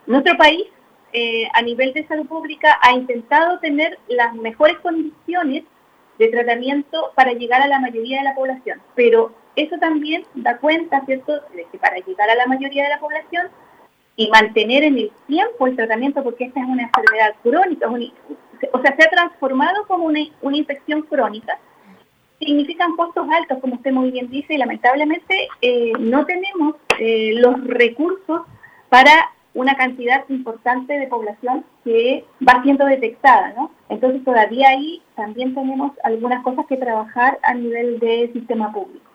Nuestro país, a nivel de salud pública, ha intentado tener las mejores condiciones de tratamiento para llegar a la mayoría de la población, pero eso también da cuenta, ¿cierto?, de que para llegar a la mayoría de la población y mantener en el tiempo el tratamiento, porque esta es una enfermedad crónica, o sea, se ha transformado como una infección crónica, significan costos altos, como usted muy bien dice, y lamentablemente no tenemos los recursos para una cantidad importante de población que va siendo detectada, ¿no? Entonces todavía ahí también tenemos algunas cosas que trabajar a nivel de sistema público.